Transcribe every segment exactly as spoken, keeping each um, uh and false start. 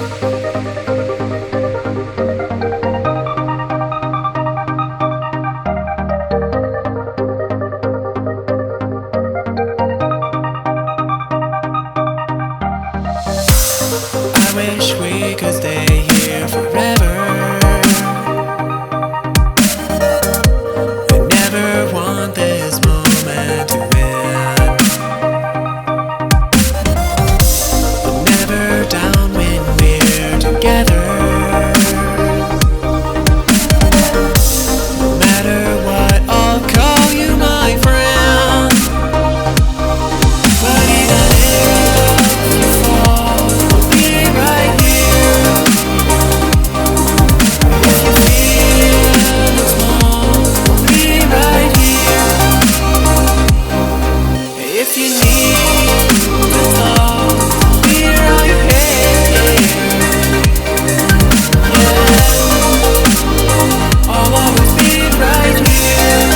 I wish we could stay here forever. I never want this moment to end. I'm never down when we're together. No matter what, I'll call you my friend. But even if you fall, I'll be right here. If you feel alone, I'll be right here. If you need to talk, I'll be right here. Yeah, I'll always be right here.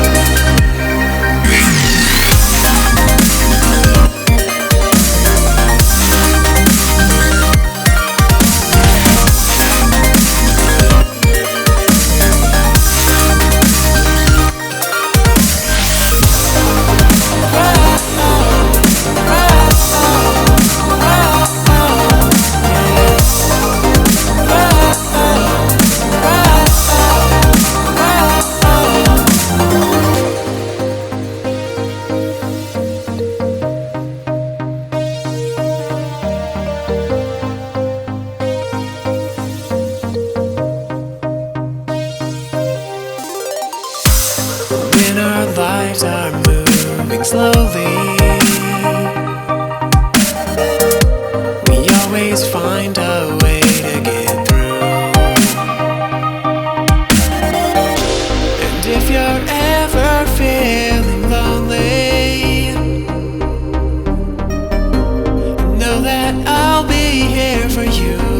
When our lives are moving slowly, we always find a way to get through. And if you're ever feeling lonely, know that I'll be here for you.